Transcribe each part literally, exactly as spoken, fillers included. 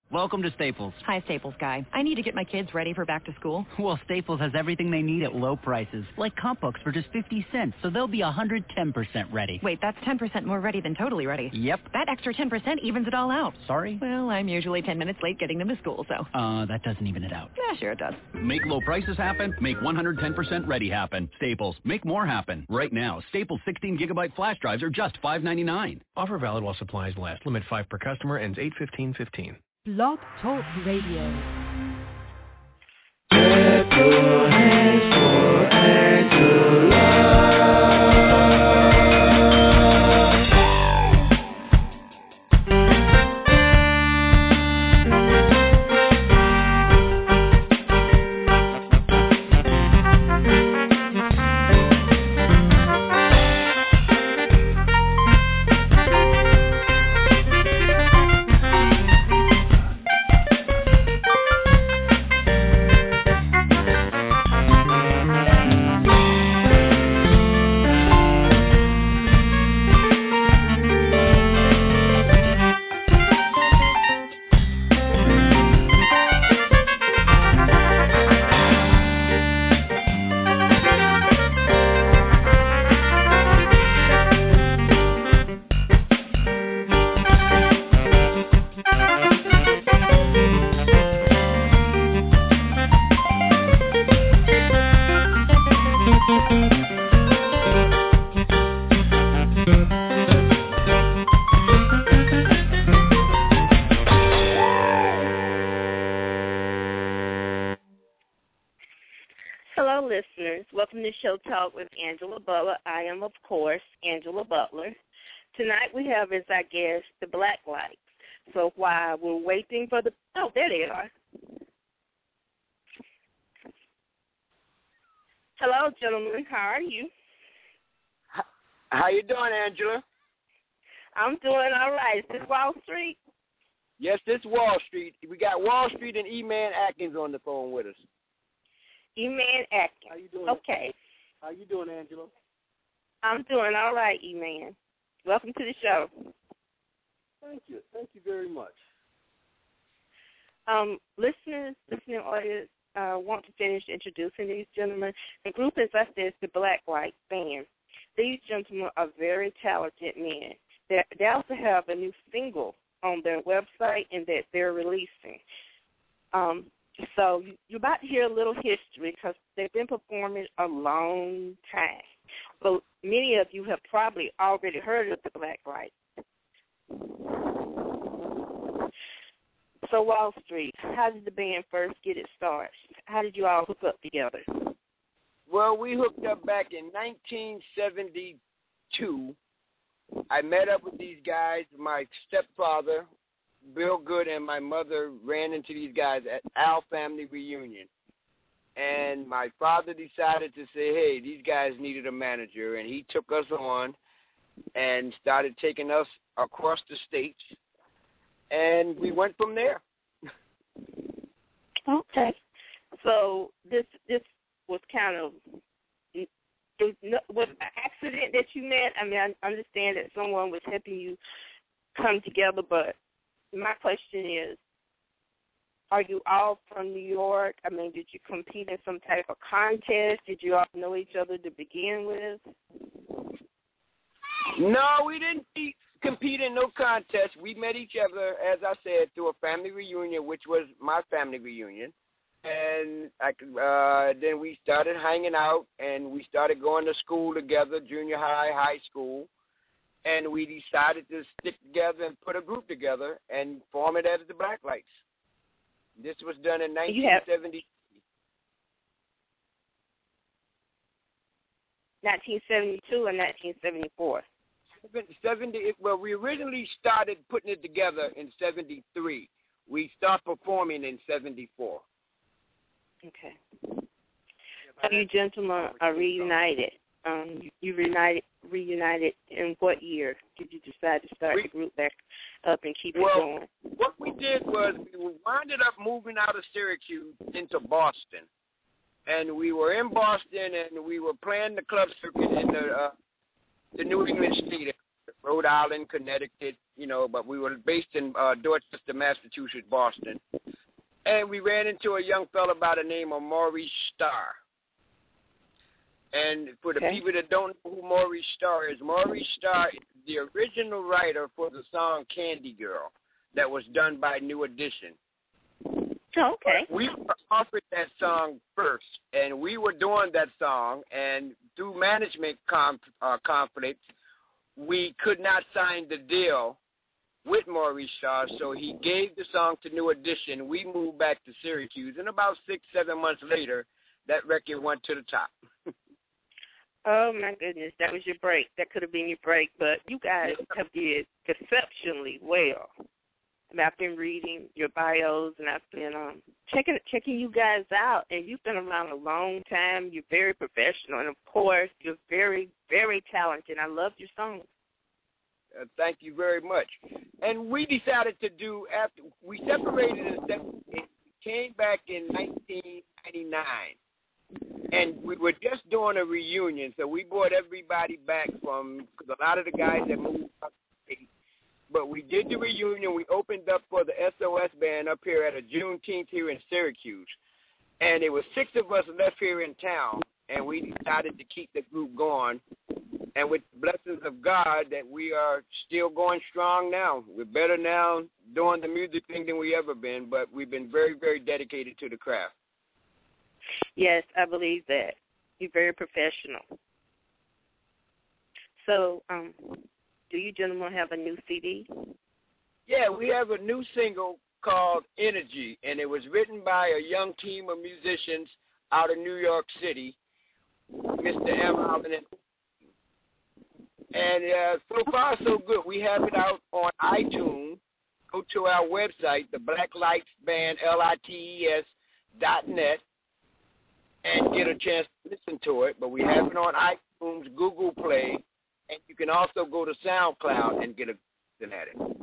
Welcome to Staples. Hi, Staples guy. I need to get my kids ready for back to school. Well, Staples has everything they need at low prices, like comp books for just fifty cents, so they'll be one hundred ten percent ready. Wait, that's ten percent more ready than totally ready. Yep. That extra ten percent evens it all out. Sorry? Well, I'm usually ten minutes late getting them to school, so. Uh, that doesn't even it out. Yeah, sure it does. Make low prices happen. Make one hundred ten percent ready happen. Staples. Make more happen. Right now, Staples sixteen gigabyte flash drives are just five ninety-nine. Offer valid while supplies last. Limit five per customer. Ends eight fifteen fifteen. Blog Talk Radio. Clap your hands for Angela. Welcome to Show Talk with Angela Butler. I am, of course, Angela Butler. Tonight we have as our guest the Black Lights. So while we're waiting for the... Oh, there they are. Hello, gentlemen. How are you? How you doing, Angela? I'm doing all right. Is this Wall Street? Yes, this is Wall Street. We got Wall Street and E-Man Atkins on the phone with us. E-Man Atkins. How you doing? Okay. How you doing, Angela? I'm doing all right, E-Man. Welcome to the show. Thank you. Thank you very much. Um, listeners, listening audience, uh, want to finish introducing these gentlemen. The group, as I said, is the Black Light Band. These gentlemen are very talented men. They they also have a new single on their website and that they're releasing. Um, So you're about to hear a little history because they've been performing a long time. But many of you have probably already heard of the Black Light. So Wall Street, how did the band first get its start? How did you all hook up together? Well, we hooked up back in nineteen seventy-two. I met up with these guys. My stepfather, Bill Good, and my mother ran into these guys at our family reunion. And my father decided to say, hey, these guys needed a manager. And he took us on and started taking us across the states. And we went from there. Okay. So this this was kind of, it was an accident that you met? I mean, I understand that someone was helping you come together, but my question is, are you all from New York? I mean, did you compete in some type of contest? Did you all know each other to begin with? No, we didn't compete in no contest. We met each other, as I said, through a family reunion, which was my family reunion. And I, uh, then we started hanging out, and we started going to school together, junior high, high school. And we decided to stick together and put a group together and form it as the Black Lights. This was done in nineteen seventy. nineteen seventy-two or nineteen seventy-four? seventy, well, we originally started putting it together in seventy-three. We started performing in seventy-four. Okay. So you gentlemen are reunited. Um, you reunited, reunited in what year did you decide to start the group back up and keep well, it going? What we did was we wound up moving out of Syracuse into Boston. And we were in Boston, and we were playing the club circuit in the, uh, the New England State Rhode Island, Connecticut, you know, but we were based in uh, Dorchester, Massachusetts, Boston. And we ran into a young fella by the name of Maurice Starr. And for the okay. people that don't know who Maurice Starr is, Maurice Starr is the original writer for the song Candy Girl that was done by New Edition. Oh, okay. But we were offered that song first, and we were doing that song, and through management conf- uh, conflicts, we could not sign the deal with Maurice Starr, so he gave the song to New Edition. We moved back to Syracuse, and about six, seven months later, that record went to the top. Oh, my goodness. That was your break. That could have been your break, but you guys have did exceptionally well. I mean, I've been reading your bios, and I've been um, checking checking you guys out, and you've been around a long time. You're very professional, and, of course, you're very, very talented. I love your songs. Uh, thank you very much. And we decided to do, after we separated and came back in nineteen ninety-nine. And we were just doing a reunion, so we brought everybody back from, because a lot of the guys that moved up the state. But we did the reunion. We opened up for the S O S band up here at a Juneteenth here in Syracuse. And there were six of us left here in town, and we decided to keep the group going. And with the blessings of God, that we are still going strong now. We're better now doing the music thing than we ever been, but we've been very, very dedicated to the craft. Yes, I believe that. You're very professional. So, um, do you gentlemen have a new C D? Yeah, we have a new single called Energy, and it was written by a young team of musicians out of New York City, Mister M. Allen. And uh, so far, so good. We have it out on iTunes. Go to our website, the Black Lights Band, L I T E S dot net, and get a chance to listen to it. But we have it on iTunes, Google Play, and you can also go to SoundCloud and get a listen at it.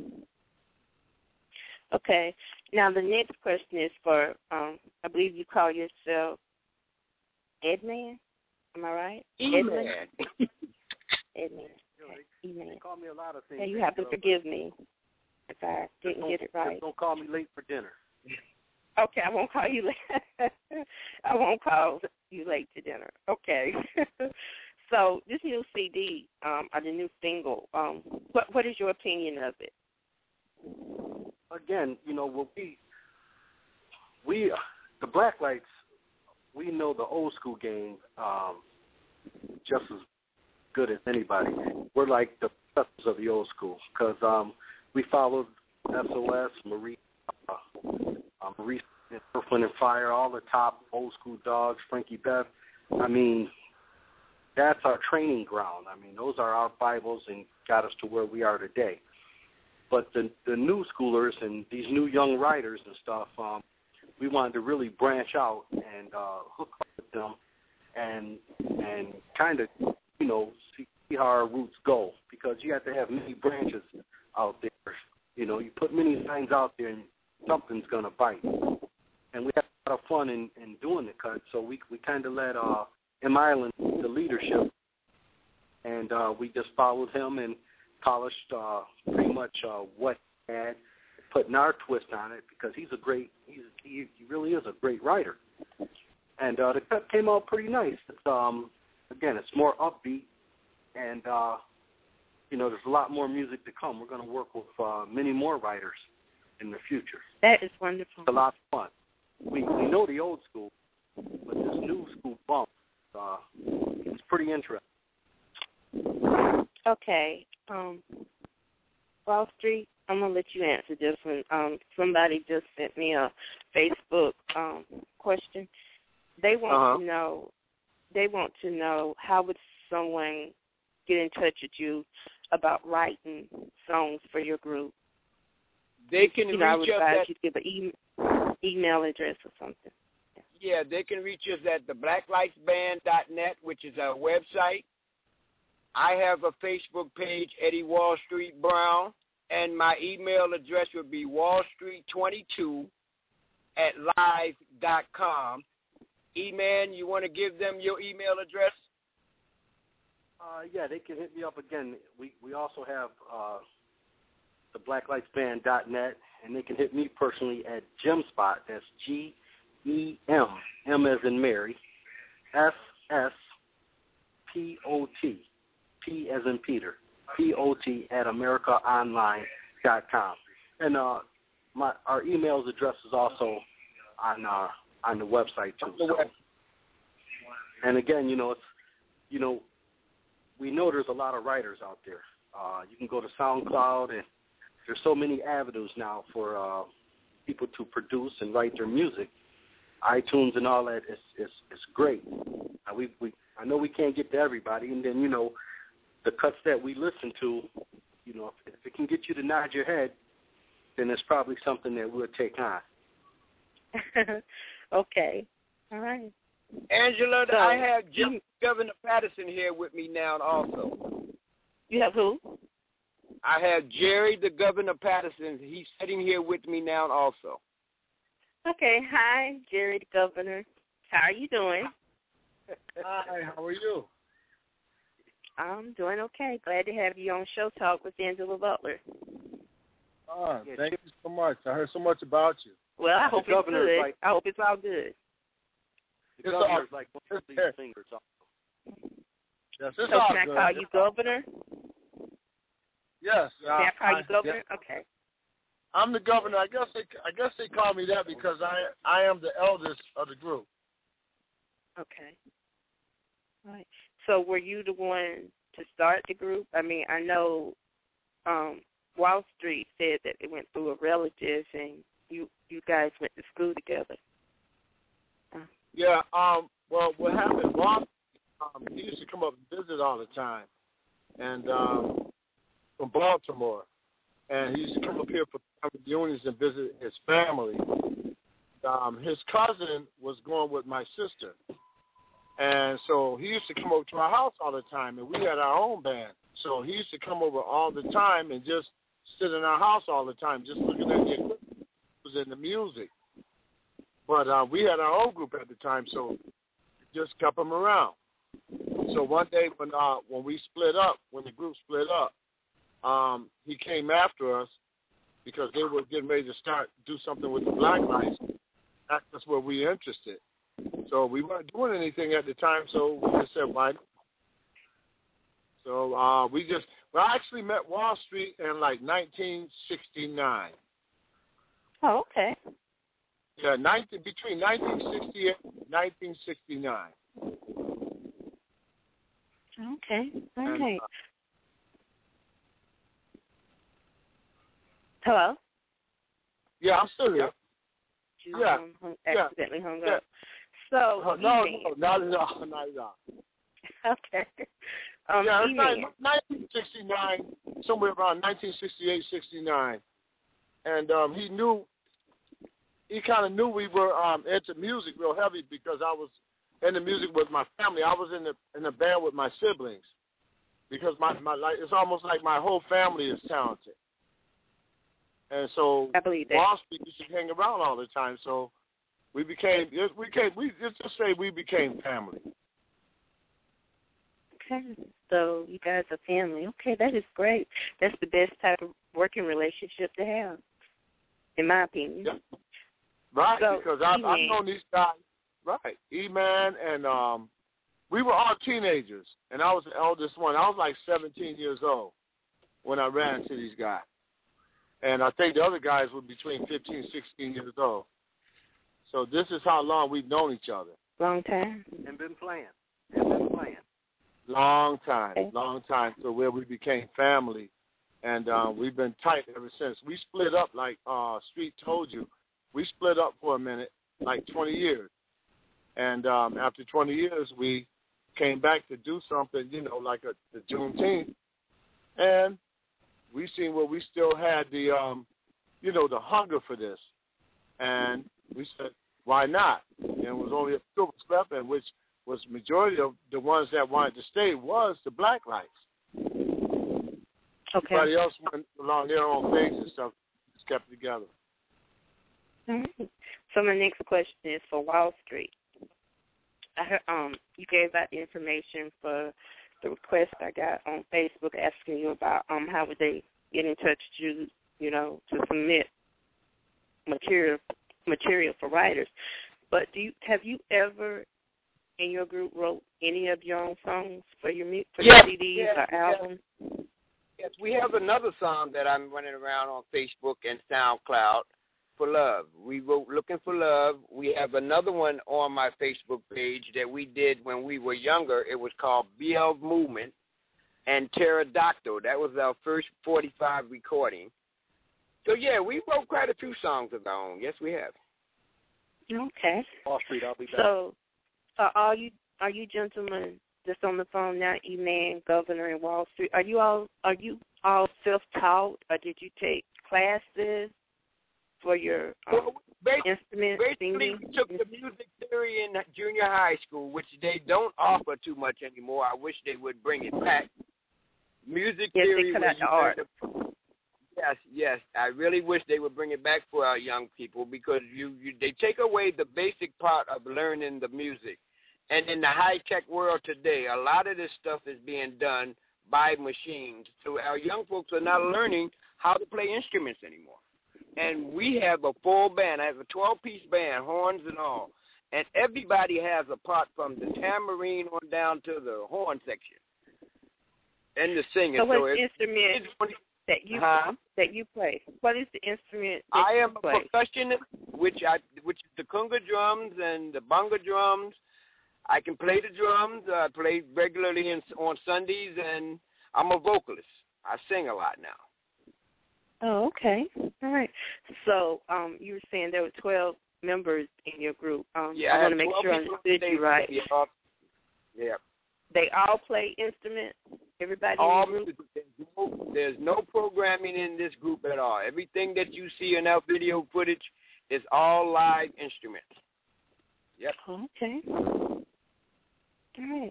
Okay. Now, the next question is for, um, I believe you call yourself Edman. Am I right? Edman. Edman. Edman. They call me a lot of things. Hey, you have to forgive me if I didn't get it right. Don't call me late for dinner. Okay, I won't call you late. I won't call you late to dinner. Okay. So this new C D, um, or the new single, um, what what is your opinion of it? Again, you know, what we we the Black Lights, we know the old school game um, just as good as anybody. We're like the professors of the old school because um, we followed S O S, Marie, uh, uh, Marie, Earth, Wind and Fire, all the top old school dogs, Frankie Bev. I mean, that's our training ground. I mean, those are our Bibles and got us to where we are today. But the the new schoolers and these new young writers and stuff, um, we wanted to really branch out and uh, hook up with them and and kind of, you know, see, see how our roots go, because you have to have many branches out there. You know, you put many signs out there and something's going to bite. And we had a lot of fun in, in doing the cut, so we we kind of let uh, M. Island the leadership, and uh, we just followed him and polished uh, pretty much uh, what he had, putting our twist on it, because he's a great, he's, he, he really is a great writer. And uh, the cut came out pretty nice. It's, um, again, it's more upbeat, and, uh, you know, there's a lot more music to come. We're going to work with uh, many more writers in the future. That is wonderful. It's a lot of fun. We, we know the old school, but this new school bump, uh, it's pretty interesting. Okay. Um, Wall Street, I'm going to let you answer this one. Um, somebody just sent me a Facebook um, question. They want uh-huh. to know, they want to know how would someone get in touch with you about writing songs for your group? They can you know, I would reach us advise at, you to give an e- email address or something. Yeah, they can reach us at the black lights band dot net, which is our website. I have a Facebook page, Eddie Wall Street Brown, and my email address would be wall street twenty-two at live dot com. E-Man, you want to give them your email address? Uh, yeah, they can hit me up again. We we also have uh, the black lights band dot net, and they can hit me personally at Gemspot. That's G E M, M as in Mary, S S P O T, P as in Peter, P O T at America Online dot com. And uh, my our email address is also on uh, on the website too. So, and again, you know, it's you know. we know there's a lot of writers out there. Uh, you can go to SoundCloud, and there's so many avenues now for uh, people to produce and write their music. iTunes and all that is is, is great. Uh, we we I know we can't get to everybody, and then you know the cuts that we listen to, you know, if, if it can get you to nod your head, then it's probably something that we'll take on. Okay, all right. Angela, So, I have Jim, you, Governor Patterson here with me now also. You have who? I have Jerry, the Governor Patterson. He's sitting here with me now also. Okay, hi, Jerry, the Governor. How are you doing? Hi, how are you? I'm doing okay. Glad to have you on Show Talk with Angela Butler. Ah, thank you so much. I heard so much about you. Well, I The hope it's governor's good. like- I hope it's all good. The It's governor's all- like one of these singers. Yes, it's So all can I good. call you Governor? Yes. Can I call you Governor? yeah. Okay. I'm the governor. I guess they, I guess they call me that because I, I am the eldest of the group. Okay. All right. So were you the one to start the group? I mean, I know um, Wall Street said that it went through a relative, and you you guys went to school together. Uh, Yeah. Um. Well, what happened? Ross, um, he used to come up and visit all the time, and um, from Baltimore, and he used to come up here for family reunions and visit his family. Um, his cousin was going with my sister, and so he used to come over to our house all the time, and we had our own band. So he used to come over all the time and just sit in our house all the time, just looking at the equipment was in the music. But uh, we had our own group at the time, so just kept him around. So one day when uh, when we split up, when the group split up, um, he came after us because they were getting ready to start do something with the Black Lights. That's where we were interested. So we weren't doing anything at the time, so we just said, why not? So uh, we just, well, I actually met Wall Street in like nineteen sixty-nine. oh, okay. Yeah, nineteen, between nineteen sixty-eight and nineteen sixty-nine. Okay. All And, right. uh, Hello? Yeah, I'm still here. You, Yeah. um, hung, Yeah. accidentally hung Yeah. up. So, Uh, no, E-Man. no, not at all, not at all. Okay. Um, yeah, it's E-Man. like nineteen sixty-nine, somewhere around nineteen sixty-eight, sixty-nine. And um, he knew, he kind of knew we were um, into music real heavy because I was in the music with my family. I was in the in the band with my siblings because my, my like it's almost like my whole family is talented. And so I believe that. Wall Street used to hang around all the time. So we became, we became, we let's just say we became family. Okay. So you guys are family. Okay, that is great. That's the best type of working relationship to have, in my opinion. Yeah. Right, So, because I've, I've E-Man. known these guys, right, E-Man, and um, we were all teenagers, and I was the eldest one. I was like seventeen years old when I ran into these guys. And I think the other guys were between fifteen, sixteen years old. So this is how long we've known each other. Long time. And been playing. And been playing. Long time, Okay. long time, to where we became family. And uh, we've been tight ever since. We split up like uh, Street told you. We split up for a minute, like twenty years. And um, after twenty years, we came back to do something, you know, like a, the Juneteenth. And we seen where we still had the, um, you know, the hunger for this. And we said, why not? And it was only a few of us left, and which was majority of the ones that wanted to stay was the Black Lights. Okay. Everybody else went along their own things and stuff, just kept it together. All right. So my next question is for Wall Street. I heard, um, you gave out the information for the request I got on Facebook asking you about um how would they get in touch with you, you know, to submit material material for writers. But do you have you ever in your group wrote any of your own songs for your for yes, your C Ds yes, or albums? Yes. yes, we have another song that I'm running around on Facebook and SoundCloud for love. We wrote Looking for Love. We have another one on my Facebook page that we did when we were younger. It was called B L Movement and Pterodactyl. That was our first forty-five recording. So, yeah, we wrote quite a few songs of our own. Yes, we have. Okay. Wall Street, I'll be back. So, uh, are you are you gentlemen just on the phone now, E-Man, Governor, and Wall Street? Are you all are you all self-taught, or did you take classes for your um, well, basically, instrument basically singing? we took the music theory in junior high school, which they don't offer too much anymore. I wish they would bring it back. Music yes, theory. They cut where out the you art. learn the, Yes, yes. I really wish they would bring it back for our young people because you, you they take away the basic part of learning the music. And in the high-tech world today, a lot of this stuff is being done by machines. So our young folks are not learning how to play instruments anymore. And we have a full band. I have a twelve-piece band, horns and all. And everybody has a part from the tambourine on down to the horn section and the singing. So what so instrument that you huh? that you play? What is the instrument that I you am play? a percussionist, which I which is the conga drums and the bongo drums. I can play the drums. I play regularly in, on Sundays, and I'm a vocalist. I sing a lot now. Oh, okay. All right. So um, you were saying there were twelve members in your group. Um, yeah, I want to make sure I people understood you right. Yeah. yeah. They all play instruments? Everybody all in the group? There's no, there's no programming in this group at all. Everything that you see in our video footage is all live instruments. Yep. Okay. All right.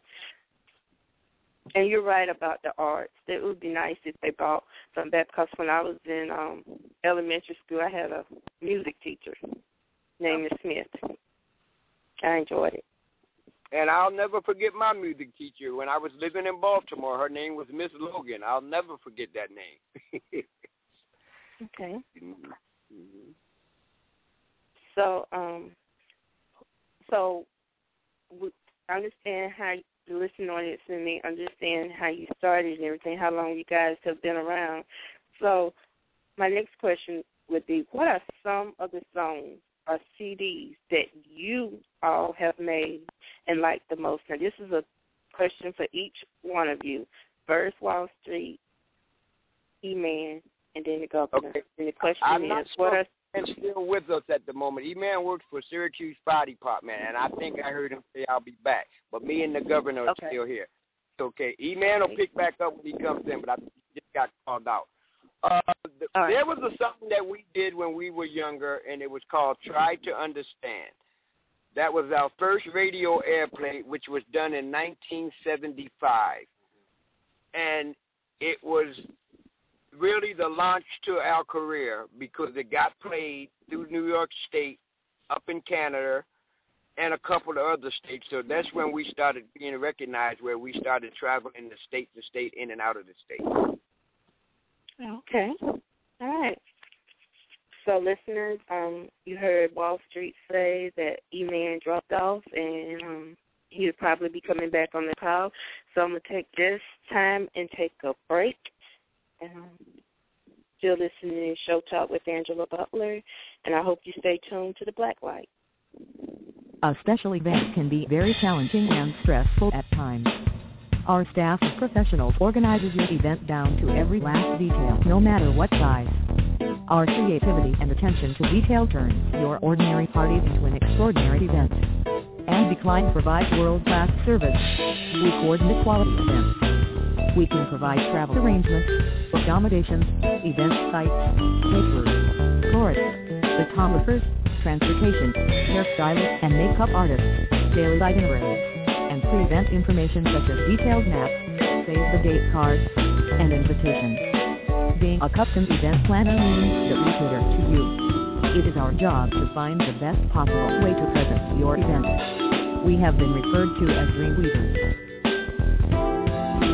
And you're right about the arts. It would be nice if they brought some back, because when I was in um, elementary school, I had a music teacher named Miss Smith. I enjoyed it. And I'll never forget my music teacher. When I was living in Baltimore, her name was Miss Logan. I'll never forget that name. Okay. Mm-hmm. So, um, so we understand how the listening audience and me understand how you started and everything, how long you guys have been around. So, my next question would be, what are some of the songs or C Ds that you all have made and like the most? Now, this is a question for each one of you. First, Wall Street, E-Man, and then the Governor. Okay. And the question I'm is, not what sure are... he's still with us at the moment. E-Man works for Syracuse Fire Department, and I think I heard him say I'll be back. But me and the Governor are okay. still here. It's okay. E-Man will pick back up when he comes in, but I just got called out. Uh, the, right. There was a song that we did when we were younger, and it was called Try to Understand. That was our first radio airplay, which was done in nineteen seventy-five. And it was really the launch to our career because it got played through New York State, up in Canada, and a couple of other states. So that's when we started being recognized, where we started traveling the state to state, in and out of the state. Okay. All right. So, listeners, um, you heard Wall Street say that E-Man dropped off, and um, he'll probably be coming back on the call. So I'm going to take this time and take a break. Um, still listening to Show Talk with Angela Butler, and I hope you stay tuned to the Black Light. A special event can be very challenging and stressful at times. Our staff of professionals organizes your event down to every last detail, no matter what size. Our creativity and attention to detail turns your ordinary party into an extraordinary event. And Decline provides world-class service. We coordinate quality events. We can provide travel arrangements, accommodations, event sites, caterers, florists, photographers, transportation, hairstylists and makeup artists, daily itineraries, and pre-event information such as detailed maps, save-the-date cards, and invitations. Being a custom event planner means that we cater to you. It is our job to find the best possible way to present your event. We have been referred to as Dreamweavers.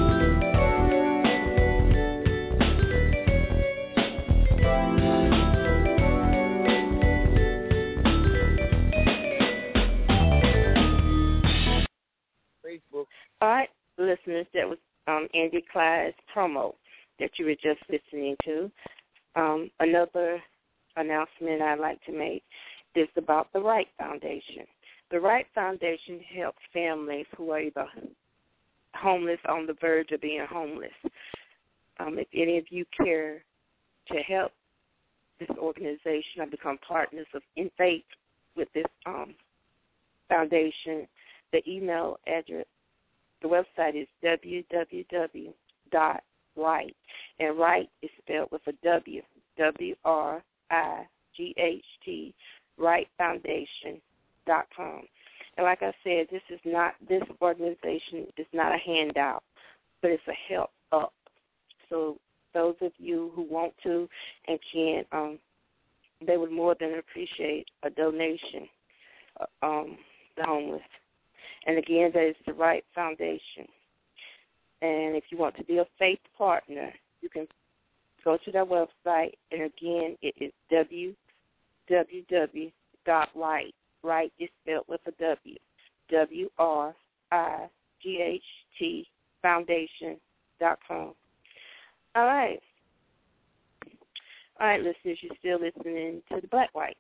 listeners, that was um, Andy Clyde's promo that you were just listening to. Um, another announcement I'd like to make is about the Wright Foundation. The Wright Foundation helps families who are either homeless, on the verge of being homeless. Um, if any of you care to help this organization or become partners of in faith with this um, foundation, the email address, the website is w w w dot right, and Wright is spelled with a W, W R I G H T, Wright Foundation dot com. And like I said, this is not, this organization is not a handout, but it's a help up. So those of you who want to and can, um, they would more than appreciate a donation, uh, um, the homeless. And again, that is the Wright Foundation. And if you want to be a faith partner, you can go to their website. And again, it is w w w dot right. Right is spelled with a W. W R I G H T Foundation dot com. All right. All right, listeners, you're still listening to the Black Whites.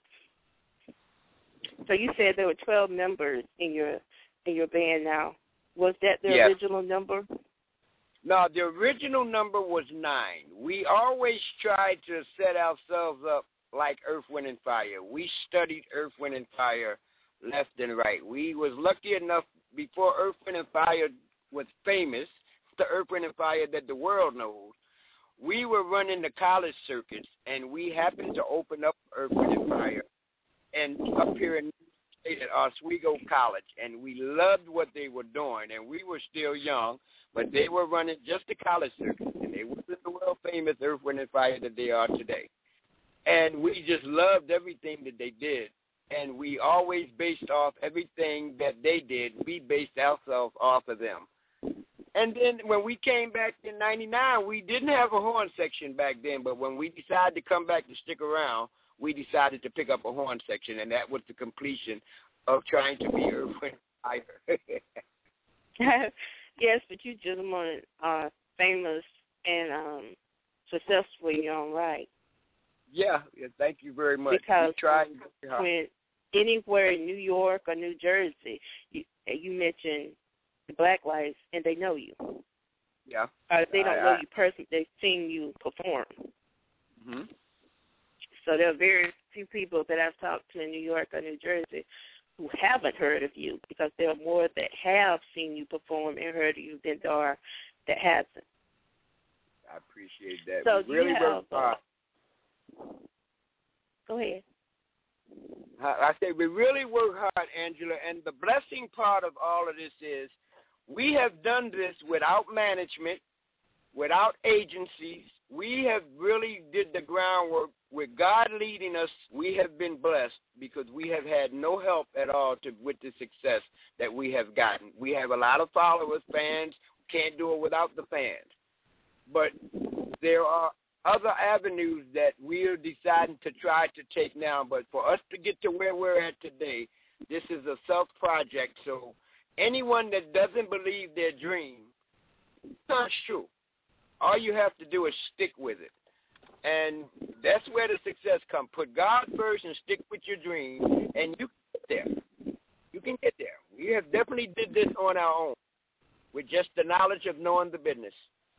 So you said there were twelve members in your in your band now. Was that the yes. original number? No, the original number was nine. We always tried to set ourselves up like Earth, Wind, and Fire. We studied Earth, Wind, and Fire left and right. We was lucky enough before Earth, Wind, and Fire was famous, the Earth, Wind, and Fire that the world knows. We were running the college circuits, and we happened to open up Earth, Wind, and Fire and up here in at Oswego College, and we loved what they were doing, and we were still young, but they were running just the college circuit, and they wasn't the world famous Earth, Wind, and Fire that they are today. And we just loved everything that they did, and we always based off everything that they did. We based ourselves off of them. And then when we came back in ninety-nine, we didn't have a horn section back then, but when we decided to come back to stick around, we decided to pick up a horn section, and that was the completion of trying to be Earth, Wind, and Fire. Yes, but you gentlemen are famous and um, successful in your own right. Yeah, yeah, thank you very much. Because we when anywhere in New York or New Jersey, you, you mention the Black Lights, and they know you. Yeah. Or if they don't I, know I, you personally, they've seen you perform. Mm-hmm. So there are very few people that I've talked to in New York or New Jersey who haven't heard of you, because there are more that have seen you perform and heard of you than there are that hasn't. I appreciate that. So we really you have, work hard. Go ahead. I say we really work hard, Angela, and the blessing part of all of this is we have done this without management, without agencies. We have really did the groundwork. With God leading us, we have been blessed because we have had no help at all to, with the success that we have gotten. We have a lot of followers, fans. Can't do it without the fans. But there are other avenues that we are deciding to try to take now. But for us to get to where we're at today, this is a self-project. So anyone that doesn't believe their dream, it's not true. All you have to do is stick with it. And that's where the success comes. Put God first and stick with your dream, and you can get there. You can get there. We have definitely did this on our own with just the knowledge of knowing the business.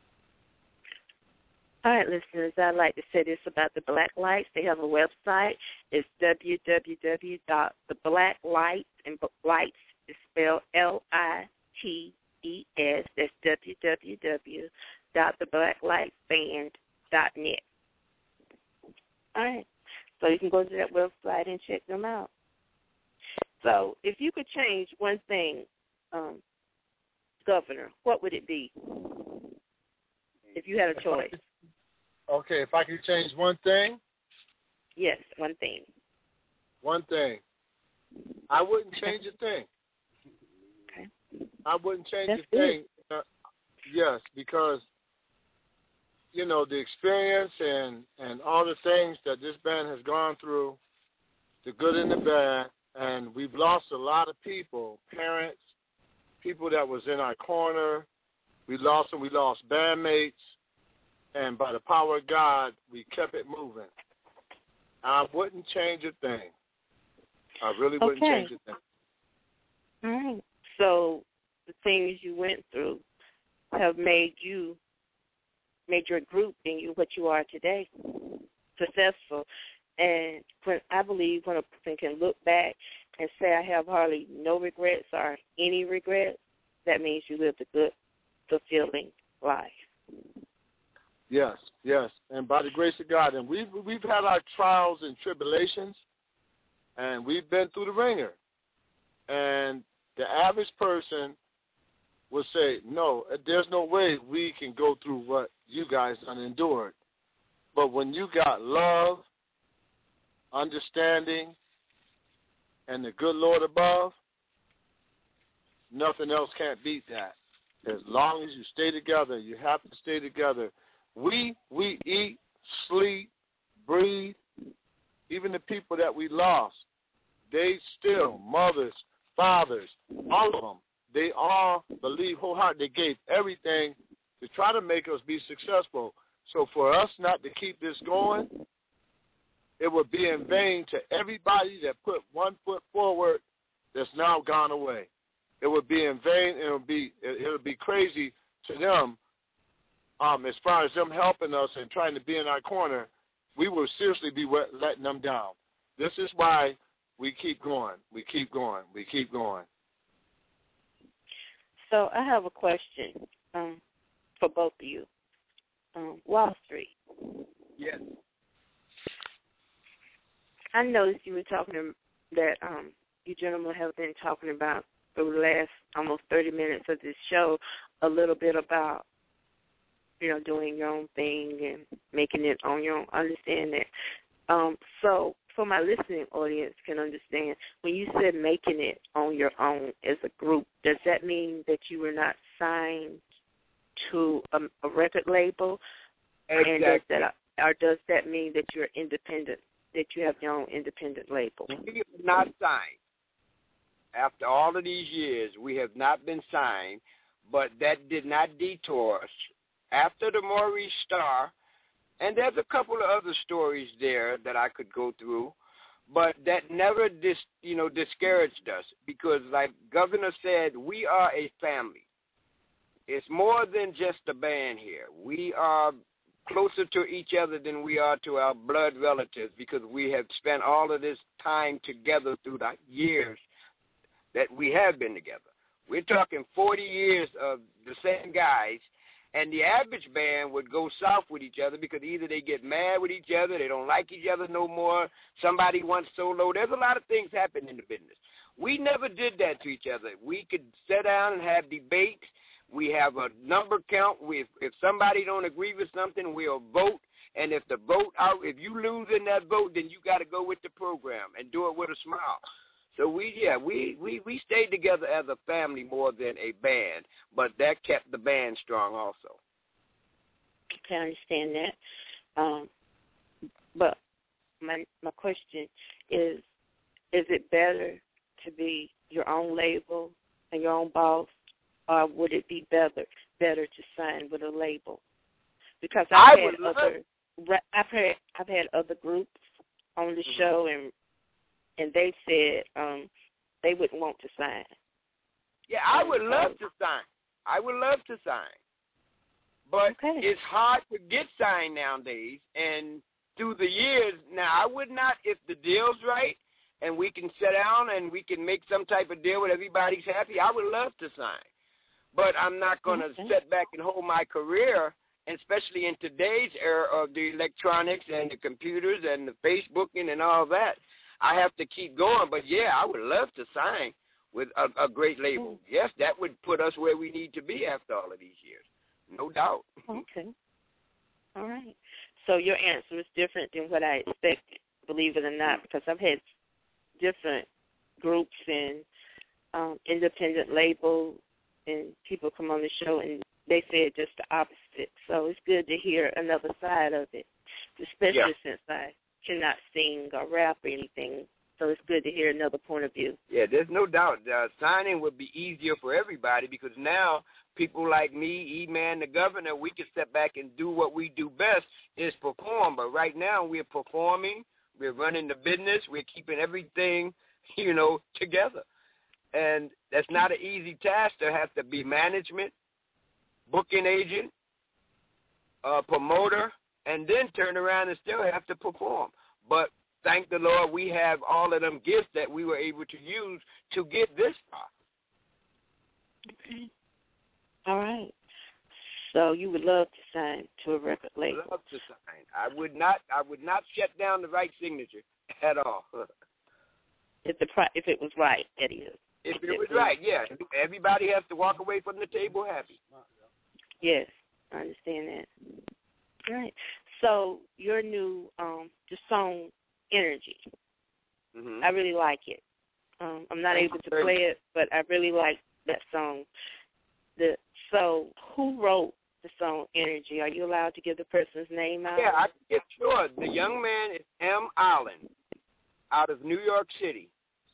All right, listeners, I'd like to say this about the Black Lights. They have a website. It's w w w dot the black lights, and lights is spelled L I T E S. That's w w w dot the black lights band dot net. All right, so you can go to that website and check them out. So if you could change one thing, um, Governor, what would it be if you had a choice? Okay, if I could change one thing? Yes, one thing. One thing. I wouldn't change a thing. Okay. I wouldn't change That's a thing. Uh, yes, because, you know, the experience and, and all the things that this band has gone through, the good and the bad, and we've lost a lot of people, parents, people that was in our corner, We lost them. We lost bandmates. And by the power of God, we kept it moving. I wouldn't change a thing. I really wouldn't Okay. change a thing. All right. So the things you went through have made you, made your group and you what you are today, successful. And when I believe when a person can look back and say, I have hardly no regrets or any regrets, that means you lived a good, fulfilling life. Yes, yes. And by the grace of God, and we've, we've had our trials and tribulations, and we've been through the ringer. And the average person will say, no, there's no way we can go through what you guys have endured. But when you got love, understanding, and the good Lord above, nothing else can't beat that. As long as you stay together, you have to stay together. We we eat, sleep, breathe. Even the people that we lost, they still, mothers, fathers, all of them, they all believe wholeheartedly. They gave everything to try to make us be successful. So for us not to keep this going, it would be in vain to everybody that put one foot forward that's now gone away. It would be in vain. It would be it would be crazy to them. Um, as far as them helping us and trying to be in our corner, we will seriously be letting them down. This is why we keep going. We keep going. We keep going. So I have a question um, for both of you. Um, Wall Street. Yes. I noticed you were talking that um, you gentlemen have been talking about for the last almost thirty minutes of this show a little bit about, you know, doing your own thing and making it on your own. I understand that. Um, so for my listening audience can understand, when you said making it on your own as a group, does that mean that you were not signed to a, a record label? Exactly. And does that, or does that mean that you're independent, that you have your own independent label? We have not signed. After all of these years, we have not been signed, but that did not detour us. After the Maurice Starr, and there's a couple of other stories there that I could go through, but that never dis, you know, discouraged us because, like Governor said, we are a family. It's more than just a band here. We are closer to each other than we are to our blood relatives because we have spent all of this time together through the years that we have been together. We're talking forty years of the same guys, and the average band would go south with each other because either they get mad with each other, they don't like each other no more, somebody wants solo. There's a lot of things happen in the business. We never did that to each other. We could sit down and have debates. We have a number count. We, if, if somebody don't agree with something, we'll vote. And if the vote out, if you lose in that vote, then you got to go with the program and do it with a smile. So we, yeah, we, we, we stayed together as a family more than a band, but that kept the band strong also. Okay, I understand that. Um, but my my question is, is it better to be your own label and your own boss, or would it be better better to sign with a label? Because I've I had would other love- I've had I've had other groups on the mm-hmm. show and. And they said um, they wouldn't want to sign. Yeah, I would love to sign. I would love to sign. But okay. It's hard to get signed nowadays. And through the years, now I would not, if the deal's right and we can sit down and we can make some type of deal where everybody's happy, I would love to sign. But I'm not going to okay. sit back and hold my career, and especially in today's era of the electronics and the computers and the Facebooking and all that. I have to keep going, but yeah, I would love to sign with a, a great label. Yes, that would put us where we need to be after all of these years, no doubt. Okay. All right. So your answer is different than what I expected, believe it or not, because I've had different groups and um, independent labels, and people come on the show and they said just the opposite. So it's good to hear another side of it, especially yeah. since I cannot sing or rap or anything So it's good to hear another point of view. Yeah, there's no doubt. Uh, signing would be easier for everybody because now people like me, E-Man, the governor, we can step back and do what we do best is perform. But right now we're performing, we're running the business, we're keeping everything, you know, together. And that's not an easy task to have to be management, booking agent, uh, promoter, and then turn around and still have to perform. But thank the Lord we have all of them gifts that we were able to use to get this far. Okay. All right. So you would love to sign to a record label. Love to sign. I would not I would not shut down the right signature at all. if the pri- if it was right, that is. If it was right, yeah. Everybody has to walk away from the table happy. Yes, I understand that. All right. So your new um the song Energy. Mm-hmm. I really like it. Um, I'm not Thank able to you. play it, but I really like that song. The so who wrote the song Energy? Are you allowed to give the person's name out? Yeah, I can get sure. The young man is M. Allen out of New York City.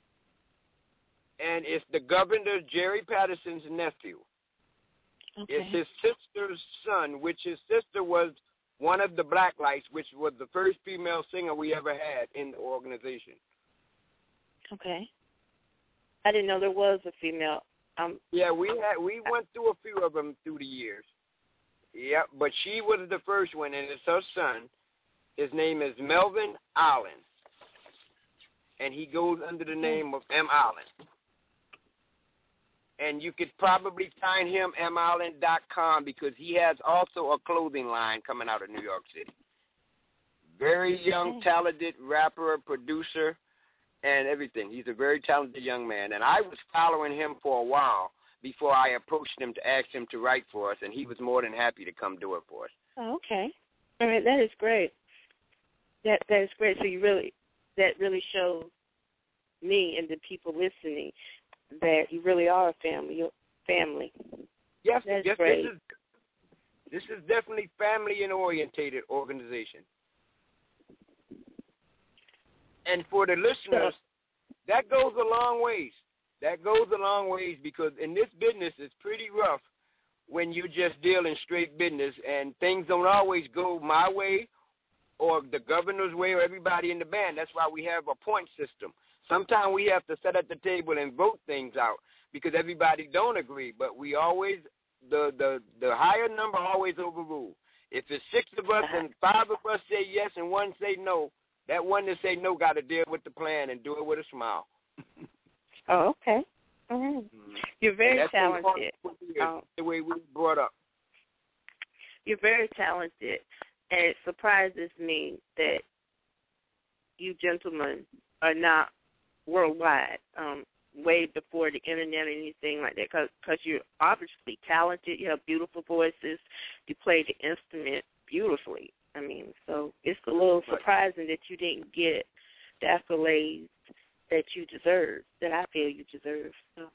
And it's the governor, Jerry Patterson's nephew. Okay. It's his sister's son, which his sister was one of the Blacklights, which was the first female singer we ever had in the organization. Okay. I didn't know there was a female. Um, yeah, we had we went through a few of them through the years. Yep, but she was the first one, and it's her son. His name is Melvin Allen, and he goes under the name of M. Allen. And you could probably find him M Allen dot com because he has also a clothing line coming out of New York City. Very young, talented rapper, producer, and everything. He's a very talented young man. And I was following him for a while before I approached him to ask him to write for us, and he was more than happy to come do it for us. Oh, okay. All right, that is great. That that is great. So you really, that really shows me and the people listening that you really are a family. Family. Yes, That's yes. great. This is this is definitely family and orientated organization. And for the listeners, that goes a long ways. That goes a long ways because in this business, it's pretty rough when you just deal in straight business and things don't always go my way or the governor's way or everybody in the band. That's why we have a point system. Sometimes we have to sit at the table and vote things out because everybody don't agree. But we always, the the, the higher number always overrule. If it's six of us and five of us say yes and one say no, that one that say no got to deal with the plan and do it with a smile. Oh, okay. All right. Mm-hmm. You're very talented. Um, the way we were brought up. You're very talented, and it surprises me that you gentlemen are not worldwide, um, way before the internet or anything like that, because you're obviously talented. You have beautiful voices. You play the instrument beautifully. I mean, so it's a little surprising that you didn't get the accolades that you deserve, that I feel you deserve. So.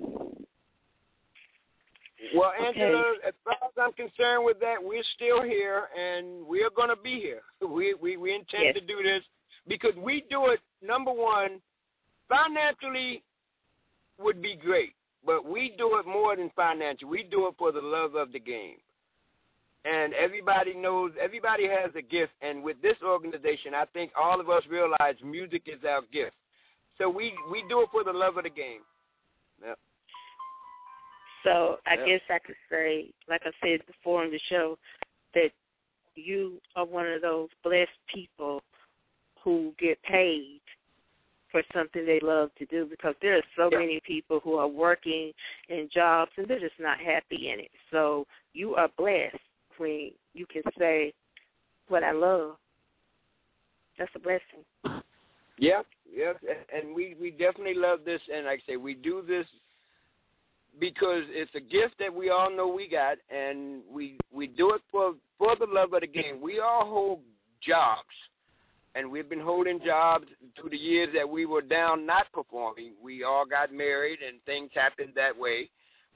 Well, Angela, okay. As far as I'm concerned with that, we're still here, and we're going to be here. We we, we intend yes. to do this because we do it, number one, financially would be great, but we do it more than financial. We do it for the love of the game. And everybody knows, everybody has a gift, and with this organization, I think all of us realize music is our gift. So we, we do it for the love of the game. Yep. So I yep. guess I could say, like I said before on the show, that you are one of those blessed people who get paid for something they love to do, because there are so yep. many people who are working in jobs and they're just not happy in it. So you are blessed when you can say what I love. That's a blessing. Yeah, yeah, and we, we definitely love this, and like I say, we do this because it's a gift that we all know we got, and we we do it for, for the love of the game. We all hold jobs, and we've been holding jobs through the years that we were down not performing. We all got married, and things happened that way.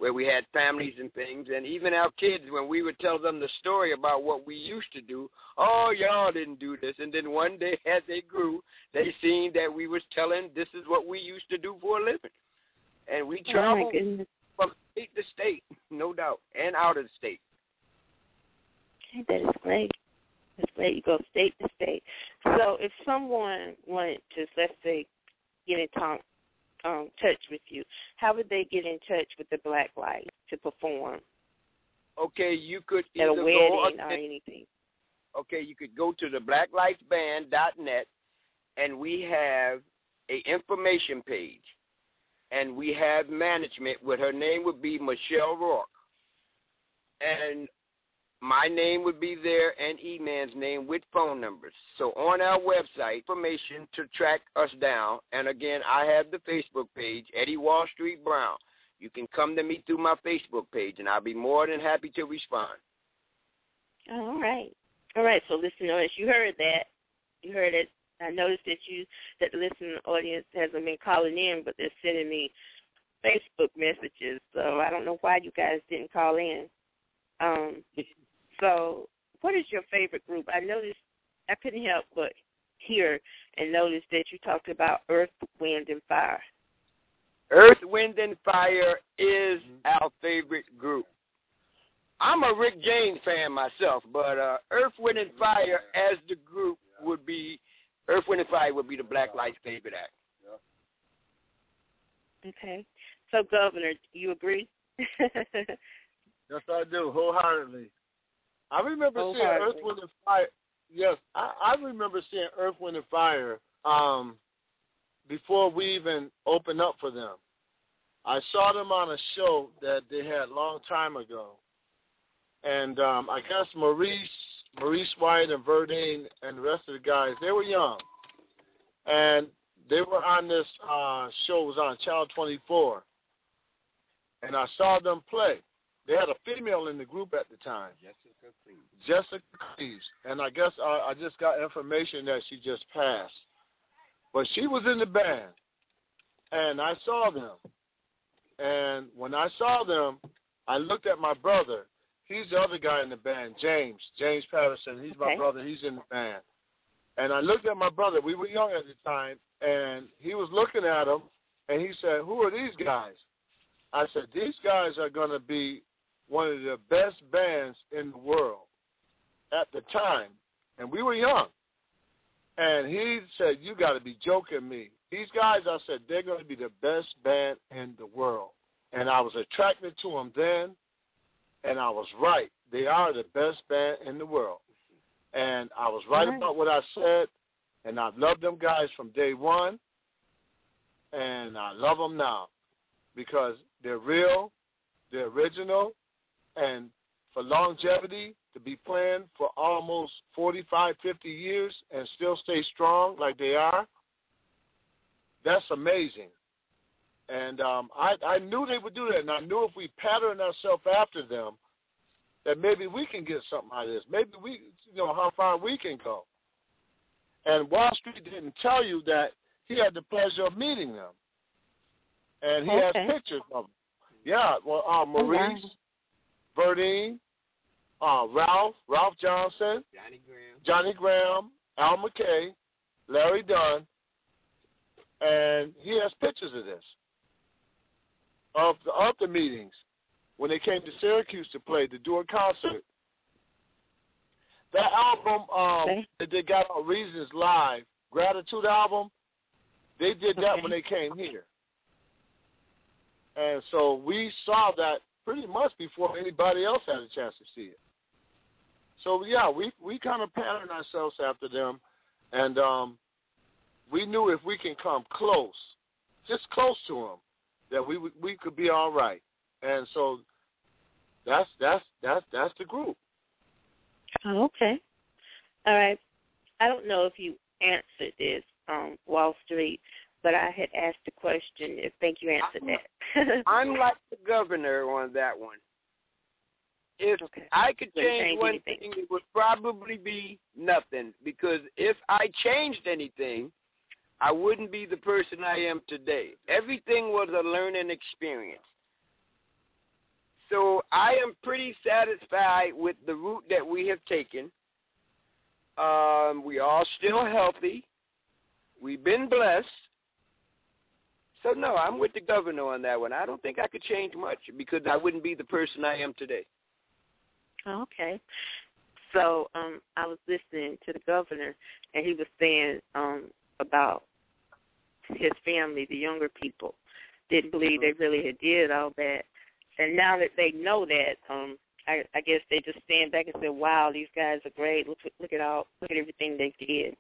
where we had families and things, and even our kids, when we would tell them the story about what we used to do, oh, y'all didn't do this. And then one day as they grew, they seen that we was telling this is what we used to do for a living. And we traveled oh from state to state, no doubt, and out of the state. Okay, that is great. That's great. You go state to state. So if someone wanted to, let's say, get in talk, um, touch with you, how would they get in touch with the Black Lights to perform? Okay, you could at either a wedding go or anything. Okay, you could go to the black lights band dot net, and we have a information page, and we have management. With her name would be Michelle Rourke, and my name would be there, and E-Man's name with phone numbers. So on our website, information to track us down, and again, I have the Facebook page, Eddie Wall Street Brown. You can come to me through my Facebook page, and I'll be more than happy to respond. All right. All right, so listeners, you heard that. You heard it. I noticed that you that the listening audience hasn't been calling in, but they're sending me Facebook messages. So I don't know why you guys didn't call in. Um, so what is your favorite group? I noticed, I couldn't help but hear and notice that you talked about Earth, Wind, and Fire. Earth, Wind, and Fire is our favorite group. I'm a Rick James fan myself, but uh, Earth, Wind, and Fire as the group would be, Earth, Wind, and Fire would be the Black Lights' favorite act. Okay. So, Governor, you agree? Yes, I do, wholeheartedly. I remember seeing Earth, Wind, and Fire. Yes, I, I remember seeing Earth, Wind, and Fire um, before we even opened up for them. I saw them on a show that they had a long time ago. And um, I guess Maurice, Maurice White and Verdine and the rest of the guys, they were young. And they were on this uh, show, it was on Channel twenty-four. And I saw them play. They had a female in the group at the time. Jessica Cleaves. Jessica Cleaves. And I guess I, I just got information that she just passed. But she was in the band. And I saw them. And when I saw them, I looked at my brother. He's the other guy in the band, James, James Patterson. He's my okay. brother. He's in the band. And I looked at my brother. We were young at the time, and he was looking at him, and he said, who are these guys? I said, these guys are going to be one of the best bands in the world at the time. And we were young. And he said, you got to be joking me. These guys, I said, they're going to be the best band in the world. And I was attracted to them then. And I was right. They are the best band in the world. And I was right right. about what I said. And I've loved them guys from day one. And I love them now. Because they're real, they're original, and for longevity, to be playing for almost forty-five, fifty years and still stay strong like they are, that's amazing. And um, I, I knew they would do that, and I knew if we pattern ourselves after them, that maybe we can get something out of this. Maybe we, you know, how far we can go. And Wall Street didn't tell you that he had the pleasure of meeting them. And he okay. has pictures of them. Yeah, well, uh, Maurice, oh, wow. Verdine, uh, Ralph, Ralph Johnson, Johnny Graham, Johnny Graham, Al McKay, Larry Dunn, and he has pictures of this. Of the, of the meetings when they came to Syracuse to play, to do a concert. That album um, okay. that they got on Reasons Live, Gratitude album, they did that okay. when they came here. And so we saw that pretty much before anybody else had a chance to see it. So, yeah, we, we kind of patterned ourselves after them, and um, we knew if we can come close, just close to them, that we we could be all right. And so that's that's that's that's the group. Oh, okay. All right. I don't know if you answered this, um, Wall Street, but I had asked the question. I think you answered that. I'm like the governor on that one. If okay. I could so change change one anything. thing, it would probably be nothing. Because if I changed anything, I wouldn't be the person I am today. Everything was a learning experience. So I am pretty satisfied with the route that we have taken. Um, we are still healthy. We've been blessed. So, no, I'm with the governor on that one. I don't think I could change much because I wouldn't be the person I am today. Okay. So um, I was listening to the governor, and he was saying um, about his family, the younger people, didn't believe they really had did all that. And now that they know that, um, I, I guess they just stand back and say, "Wow, these guys are great. Look, look at all, look at everything they did."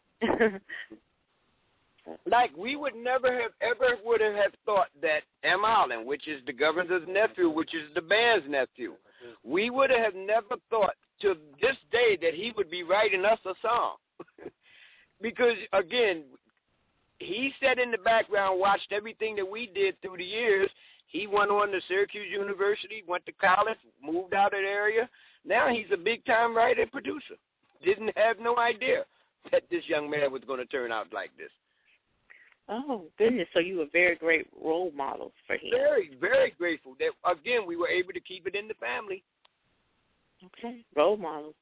Like we would never have ever would have thought that M. Allen, which is the governor's nephew, which is the band's nephew, we would have never thought to this day that he would be writing us a song. Because again, he sat in the background, watched everything that we did through the years. He went on to Syracuse University, went to college, moved out of the area. Now he's a big-time writer and producer. Didn't have no idea that this young man was going to turn out like this. Oh, goodness. So you were very great role models for him. Very, very grateful that, again, we were able to keep it in the family. Okay, role models.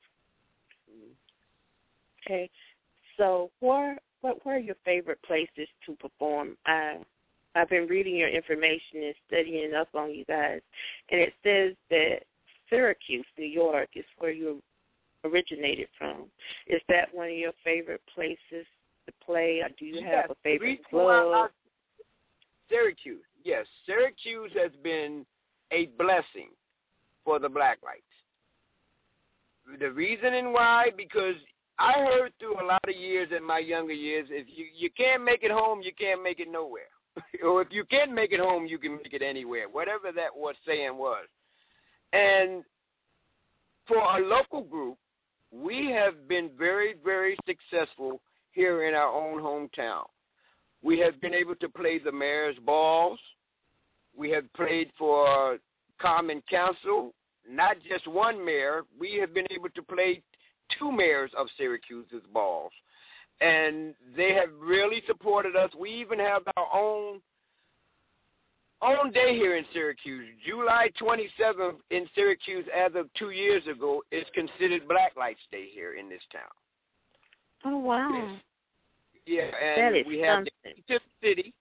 Okay, so where, what were your favorite places to perform? I I've been reading your information and studying up on you guys, and it says that Syracuse, New York, is where you originated from. Is that one of your favorite places to play, or do you yes, have a favorite club? Syracuse, yes. Syracuse has been a blessing for the Black Lights. The reasoning why, because I heard through a lot of years in my younger years, if you, you can't make it home, you can't make it nowhere. Or if you can make it home, you can make it anywhere, whatever that was saying was. And for a local group, we have been very, very successful here in our own hometown. We have been able to play the mayor's balls. We have played for Common Council, not just one mayor. We have been able to play two mayors of Syracuse's balls. And they have really supported us. We even have our own own day here in Syracuse. July twenty-seventh in Syracuse, as of two years ago, is considered Black Lights Day here in this town. Oh, wow. Yeah, and that is we have something. the city.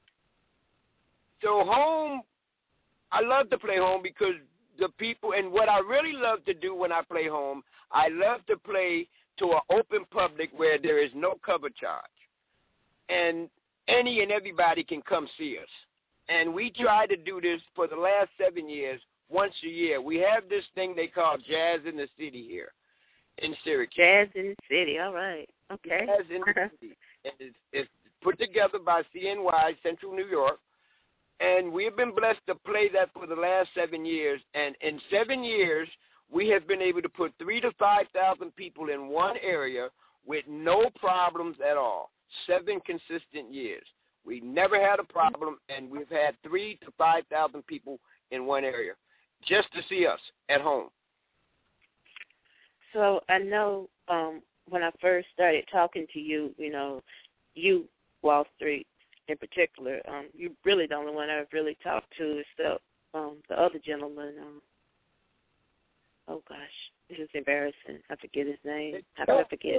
So home, I love to play home because the people, and what I really love to do when I play home, I love to play to an open public where there is no cover charge. And any and everybody can come see us. And we try to do this for the last seven years, once a year. We have this thing they call Jazz in the City here in Syracuse. Jazz in the City, all right. Okay. Jazz in the City. And it's, it's put together by C N Y, Central New York. And we've been blessed to play that for the last seven years. And in seven years, we have been able to put three to five thousand people in one area with no problems at all. Seven consistent years. We never had a problem, and we've had three to five thousand people in one area just to see us at home. So I know um, when I first started talking to you, you know, you, Wall Street in particular, um, you're really the only one I've really talked to except um, the other gentleman. Um, oh, gosh, this is embarrassing. I forget his name. How can I forget?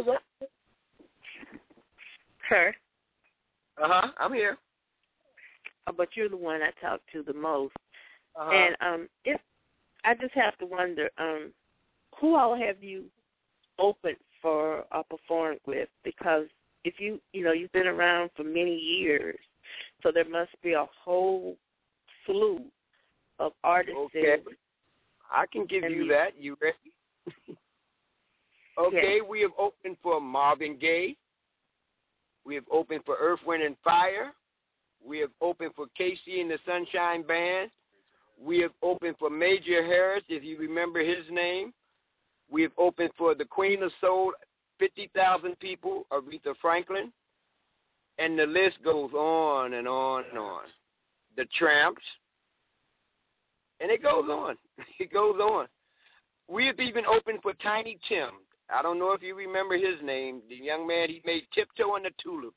Kerr. Uh-huh, I'm here. Oh, but you're the one I talk to the most. Uh-huh. And um, if I just have to wonder, um, who all have you opened for or performed with? Because if you, you know, you've been around for many years, so there must be a whole slew of artists. Okay. I can give you that. You ready? Okay, yes. We have opened for Marvin Gaye. We have opened for Earth, Wind, and Fire. We have opened for K C and the Sunshine Band. We have opened for Major Harris, if you remember his name. We have opened for the Queen of Soul, fifty thousand people, Aretha Franklin. And the list goes on and on and on. The Tramps. And it goes on. It goes on. We have even opened for Tiny Tim. I don't know if you remember his name. The young man, he made Tiptoe and the Tulips.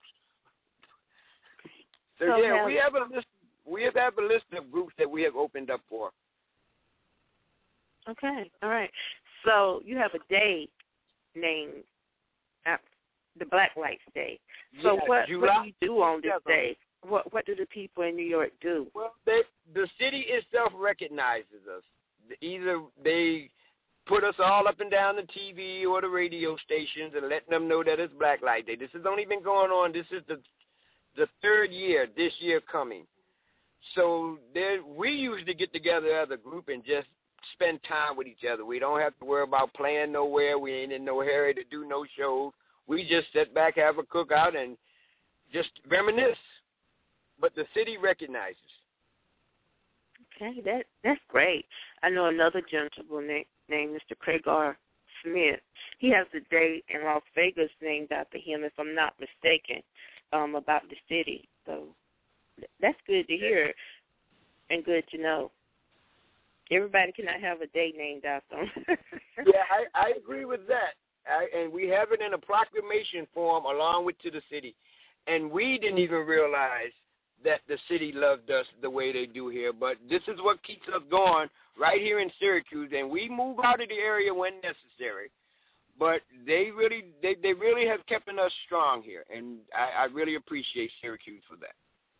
So, so yeah, we have a list. We have, have a list of groups that we have opened up for. Okay, all right. So you have a day named uh, the Black Lights Day. So Yeah, what, July, what do you do on this yeah, day? What what do the people in New York do? Well, they, the city itself recognizes us. Either they put us all up and down the T V or the radio stations and letting them know that it's Black Light Day. This has only been going on. This is the the third year, this year coming. So there, we usually get together as a group and just spend time with each other. We don't have to worry about playing nowhere. We ain't in no hurry to do no shows. We just sit back, have a cookout, and just reminisce. But the city recognizes. Okay, that that's great. I know another gentleman named, named Mister Craig R. Smith. He has a day in Las Vegas named after him, if I'm not mistaken, um, about the city. So that's good to hear and good to know. Everybody cannot have a day named after them. Yeah, I, I agree with that. I, and we have it in a proclamation form along with to the city. And we didn't even realize that the city loved us the way they do here. But this is what keeps us going right here in Syracuse. And we move out of the area when necessary. But they really they, they really have kept us strong here. And I, I really appreciate Syracuse for that.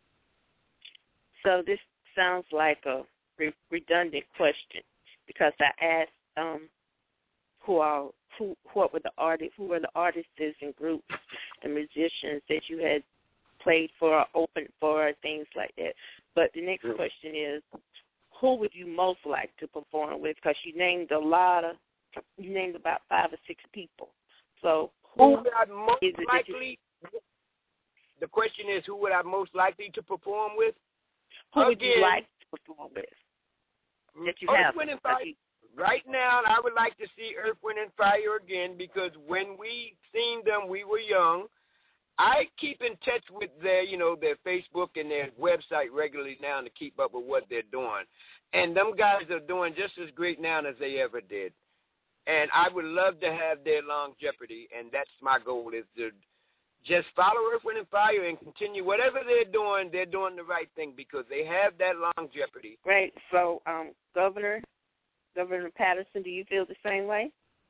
So this sounds like a re- redundant question because I asked um, who are who what were the artists who were the artists and groups and musicians that you had played for or opened for, things like that. But the next mm-hmm. question is, who would you most like to perform with? Because you named a lot of, you named about five or six people. So who, who would I most is it likely? You, the question is, who would I most likely to perform with? Who Again, would you like to perform with? That you Earth, have. Wind, and Fire. Right now, I would like to see Earth, Wind, and Fire again because when we seen them, we were young. I keep in touch with their, you know, their Facebook and their website regularly now to keep up with what they're doing. And them guys are doing just as great now as they ever did. And I would love to have their longevity, and that's my goal is to just follow Earth, Wind, and Fire and continue whatever they're doing. They're doing the right thing because they have that longevity. Right. So, um, Governor, Governor Patterson, do you feel the same way?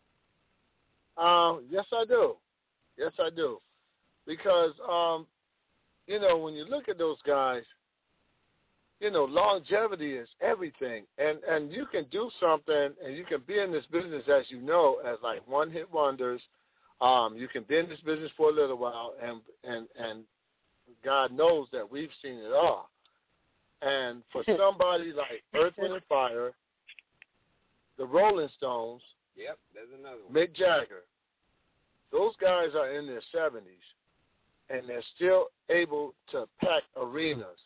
Um, yes, I do. Yes, I do. Because, um, you know, when you look at those guys, you know, longevity is everything. And and you can do something and you can be in this business, as you know, as like one-hit wonders. Um, you can be in this business for a little while, and, and, and God knows that we've seen it all. And for somebody like Earth, Wind, and Fire, the Rolling Stones, yep, there's another one. Mick Jagger, those guys are in their seventies, and they're still able to pack arenas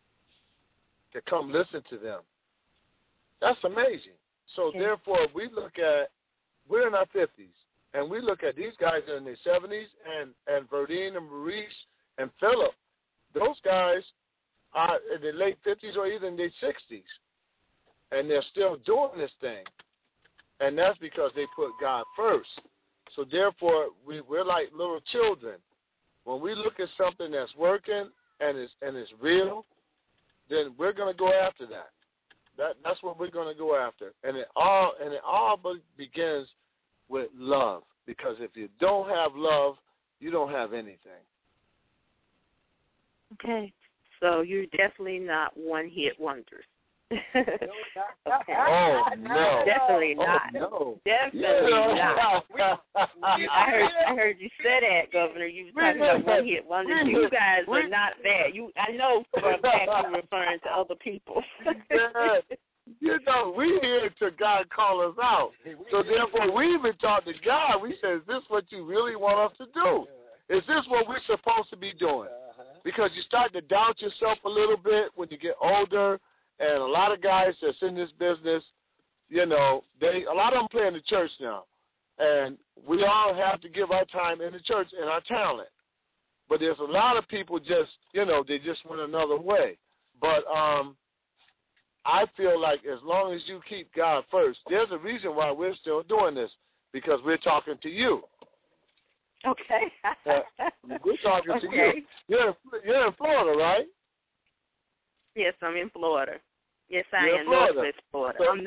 to come listen to them. That's amazing. So, okay. Therefore, we look at, we're in our fifties, and we look at these guys in their seventies, and, and Verdine and Maurice and Philip, those guys are in their late fifties or even their sixties, and they're still doing this thing. And that's because they put God first. So, therefore, we, we're like little children. When we look at something that's working and is and is real, then we're going to go after that. That that's what we're going to go after, and it all and it all begins with love. Because if you don't have love, you don't have anything. Okay, so you're definitely not one-hit wonders. Okay. Oh no! Definitely oh, not. No. Definitely yeah. not. I heard. I heard you say that, Governor. You were talking about one hit wonders. You guys are not that. You. I know for a fact you're referring to other people. You know, we here till God call us out. So therefore, we even talked to God. We said, "Is this what you really want us to do? Is this what we're supposed to be doing?" Because you start to doubt yourself a little bit when you get older. And a lot of guys that's in this business, you know, they a lot of them play in the church now. And we all have to give our time in the church and our talent. But there's a lot of people just, you know, they just went another way. But um, I feel like as long as you keep God first, there's a reason why we're still doing this, because we're talking to you. Okay. uh, we're talking okay. to you. You're in, you're in Florida, right? Yes, I'm in Florida. Yes, I You're am Florida. Northwest Florida. So, I'm not deep South Florida. Oh no, no,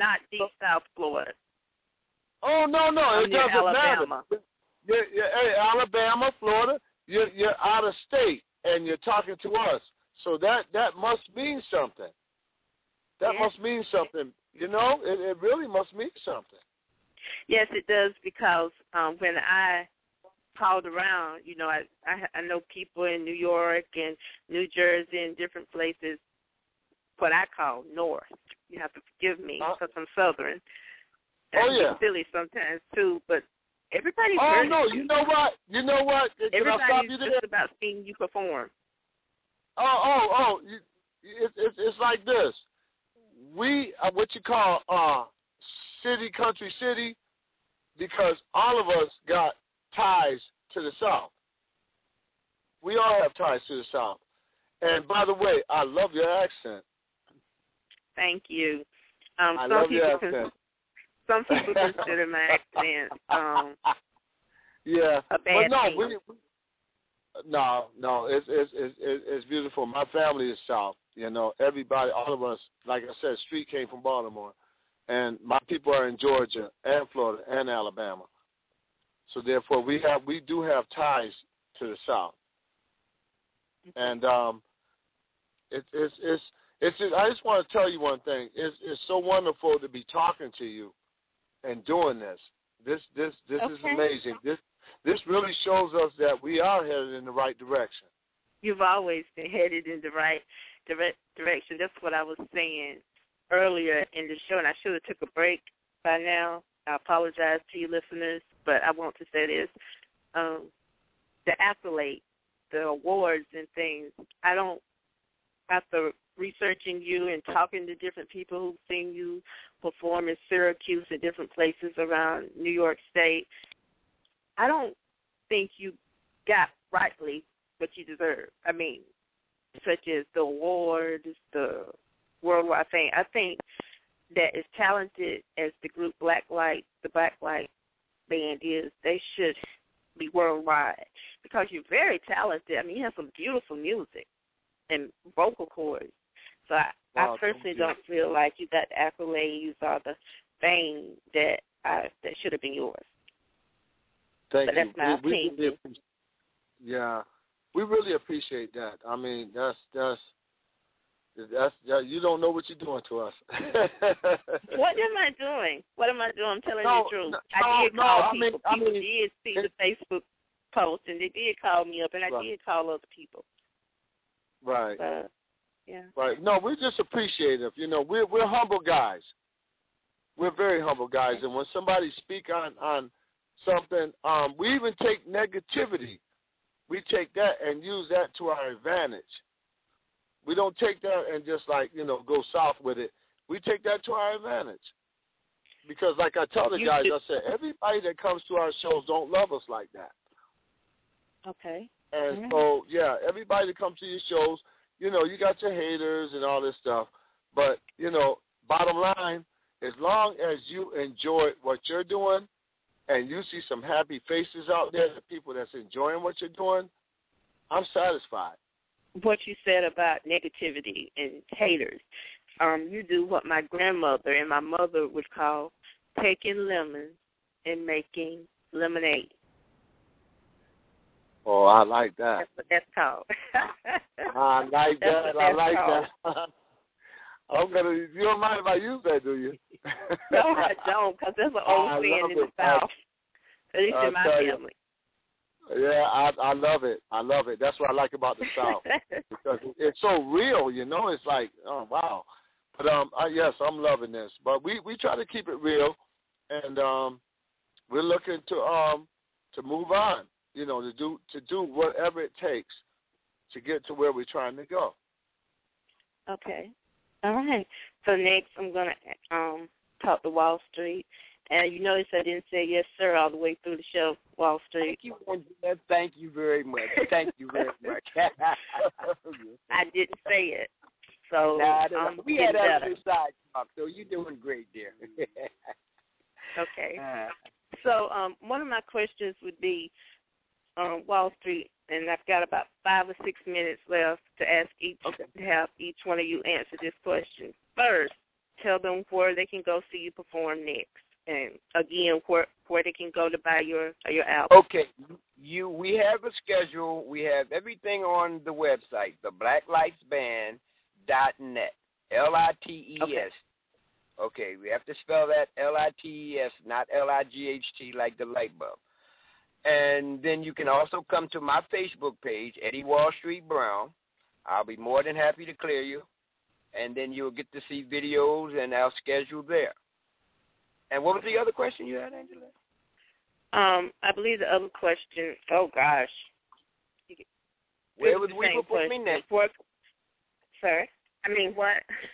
I'm it near doesn't Alabama. matter. You're, you're, I'm it doesn't Alabama. matter. You're, you're, hey, Alabama, Florida. You're, you're out of state, and you're talking to us. So that that must mean something. That yes. must mean something. You know, it, it really must mean something. Yes, it does, because um, when I called around, you know, I, I I know people in New York and New Jersey and different places, what I call North. You have to forgive me because I'm Southern. And Oh, I yeah. get silly sometimes, too, but everybody's Oh, heard no, it. you know what? You know what? Can I stop Everybody's you there? just about seeing you perform. Oh, oh, oh! You, it, it, it's like this. We are what you call uh, city, country, city, because all of us got ties to the South. We all have ties to the South. And by the way, I love your accent. Thank you. Um, I some love people your con- accent. some people consider my accent um, yeah, a bad but no, thing. we, we, no, no, it's, it's it's it's beautiful. My family is South. You know, everybody, all of us, like I said, Street came from Baltimore, and my people are in Georgia and Florida and Alabama. So therefore, we have we do have ties to the South, and um, it, it's it's it's. Just, I just want to tell you one thing. It's it's so wonderful to be talking to you, and doing this. This this this okay. is amazing. This this really shows us that we are headed in the right direction. You've always been headed in the right direct direction. That's what I was saying earlier in the show, and I should have took a break by now. I apologize to you listeners, but I want to say this. Um, the accolade, the awards and things, I don't, after researching you and talking to different people who've seen you perform in Syracuse and different places around New York State, I don't think you got rightly what you deserve. I mean, such as the awards, the worldwide fame. I think that as talented as the group Blacklight, the Blacklight Band is, they should be worldwide because you're very talented. I mean, you have some beautiful music and vocal cords. So I, Wow, I personally thank you. don't feel like you got the accolades or the fame that I, that should have been yours. Thank but you. That's my we, we opinion. really appreciate, yeah, we really appreciate that. I mean, that's that's that's that, you don't know what you're doing to us. What am I doing? What am I doing? I'm telling No, you the truth. no, I did no, call I people. mean- I people mean, did see it- the Facebook post, and they did call me up, and I Right. did call other people. Right. But, yeah. Right. No, we're just appreciative. You know, we're we're humble guys. We're very humble guys, and when somebody speak on on something, um, we even take negativity. We take that and use that to our advantage. We don't take that and just like, you know, go south with it. We take that to our advantage. Because like I tell the You guys, should- I said, everybody that comes to our shows don't love us like that. Okay. And Mhm. so, yeah, everybody that comes to your shows, you know, you got your haters and all this stuff. But, you know, bottom line, as long as you enjoy what you're doing and you see some happy faces out there, the people that's enjoying what you're doing, I'm satisfied. What you said about negativity and haters, um, you do what my grandmother and my mother would call taking lemons and making lemonade. Oh, I like that. That's what that's called. I like That's that. what I that's like called. that. I'm gonna. You don't mind if I use that, do you? No, I don't, because that's an old I saying love in the it. South. At least I'll in my tell you. family. Yeah, I I love it. I love it. That's what I like about the South because it's so real. You know, it's like, oh wow. But um, I, yes, I'm loving this. But we, we try to keep it real, and um, we're looking to um to move on. You know, to do to do whatever it takes to get to where we're trying to go. Okay. All right. So next I'm going to um, talk to Wall Street. And you notice I didn't say yes, sir, all the way through the show, Wall Street. Thank you, Angela. Thank you very much. Thank you very much. I didn't say it. So nah, um, we had better. other side talk, so you're doing great there. Okay. Uh, So um, one of my questions would be, um, Wall Street, and I've got about five or six minutes left to ask each, okay. to have each each one of you answer this question. First, tell them where they can go see you perform next. And again, where where they can go to buy your your album. Okay, you we have a schedule. We have everything on the website, the black lights band dot net. L I T E S. Okay. okay, we have to spell that L I T E S, not L I G H T like the light bulb. And then you can also come to my Facebook page, Eddie Wall Street Brown. I'll be more than happy to clear you. And then you'll get to see videos and our schedule there. And what was the other question you had, Angela? Um, I believe the other question, oh, gosh. Where would we perform me next? For, sir? I mean, what?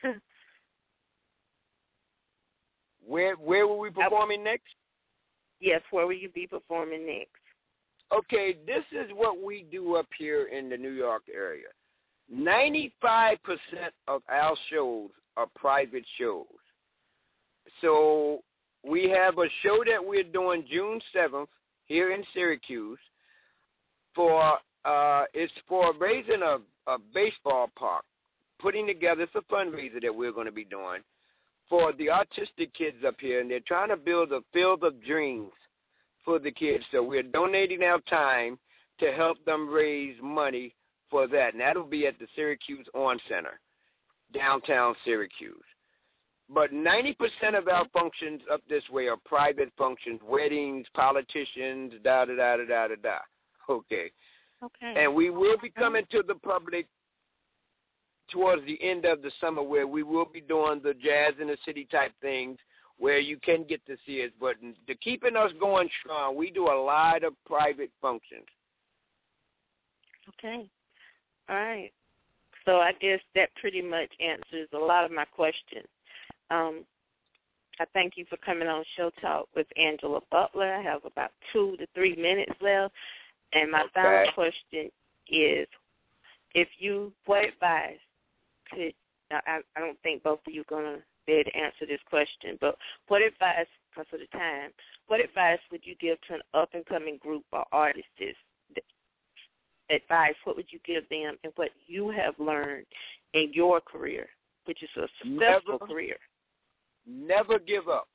where where will we be performing next? Yes, where will you be performing next? Okay, this is what we do up here in the New York area. ninety-five percent of our shows are private shows. So we have a show that we're doing June seventh here in Syracuse for uh, it's for raising a, a baseball park, putting together, it's a fundraiser that we're going to be doing for the autistic kids up here, and they're trying to build a field of dreams for the kids. So we're donating our time to help them raise money for that, and that'll be at the Syracuse On Center, downtown Syracuse. But ninety percent of our functions up this way are private functions, weddings, politicians, da-da-da-da-da-da-da. Okay. Okay. And we will be coming to the public towards the end of the summer where we will be doing the Jazz in the City type things where you can get to see us. But to keeping us going strong, we do a lot of private functions. Okay. All right. So I guess that pretty much answers a lot of my questions. Um, I thank you for coming on Show Talk with Angela Butler. I have about two to three minutes left. And my okay. final question is, if you, what advice could, I, I don't think both of you are going to be able to answer this question, but what advice, because of the time, what advice would you give to an up-and-coming group or artist? Advice, what would you give them and what you have learned in your career, which is a successful never, career? Never give up.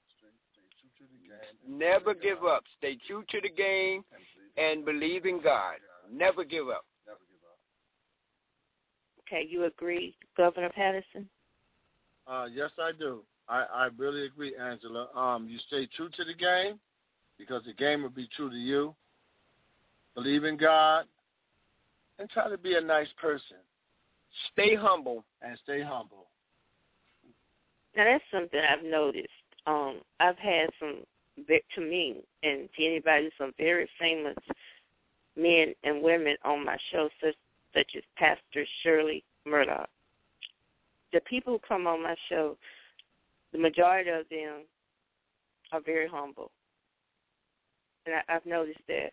Never give up. Stay true to the game and believe in God. Never give up. Okay, you agree, Governor Patterson? Uh, yes, I do. I, I really agree, Angela. Um, you stay true to the game because the game will be true to you. Believe in God and try to be a nice person. Stay humble. And stay humble. Now, that's something I've noticed. Um, I've had some, to me, and to anybody, some very famous men and women on my show, such, such as Pastor Shirley Murdoch. The people who come on my show, the majority of them are very humble. And I, I've noticed that.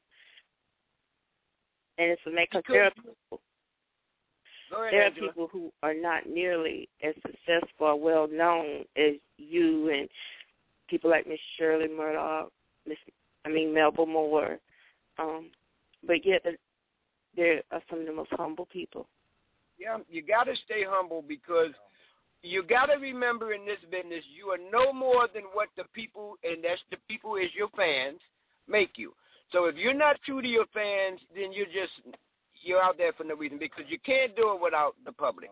And it's because there are people, ahead, there are Angela. people who are not nearly as successful or well known as you and people like Miss Shirley Murdoch, Miss I mean Melba Moore, um, but yet there are some of the most humble people. Yeah, you got to stay humble because you got to remember in this business you are no more than what the people, and that's the people is your fans, make you. So if you're not true to your fans, then you're just, you're out there for no reason because you can't do it without the public.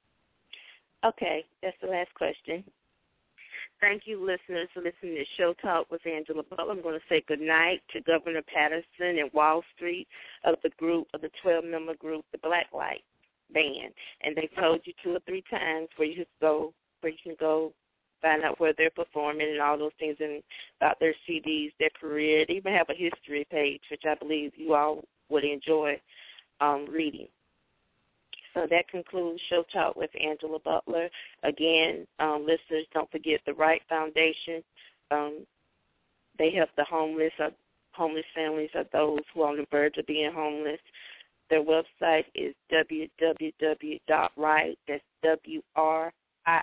Okay, that's the last question. Thank you, listeners, for listening to Show Talk with Angela Butler. I'm going to say good night to Governor Patterson and Wall Street of the group, of the twelve-member group, the Black Light Band. And they told you two or three times where you can go, where you can go find out where they're performing and all those things and about their C Ds, their career. They even have a history page, which I believe you all would enjoy um, reading. So that concludes Show Talk with Angela Butler. Again, um, listeners, don't forget the Wright Foundation. Um, they help the homeless, uh, homeless families or those who are on the verge of being homeless. Their website is w w w dot right, that's W R I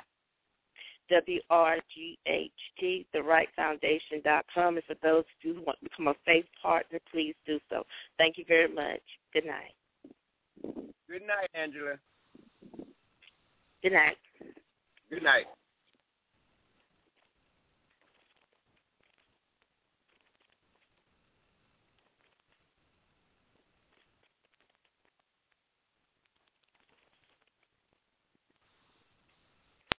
W R G H T, the right foundation dot com. And for those of you who want to become a faith partner, please do so. Thank you very much. Good night. Good night, Angela. Good night. Good night.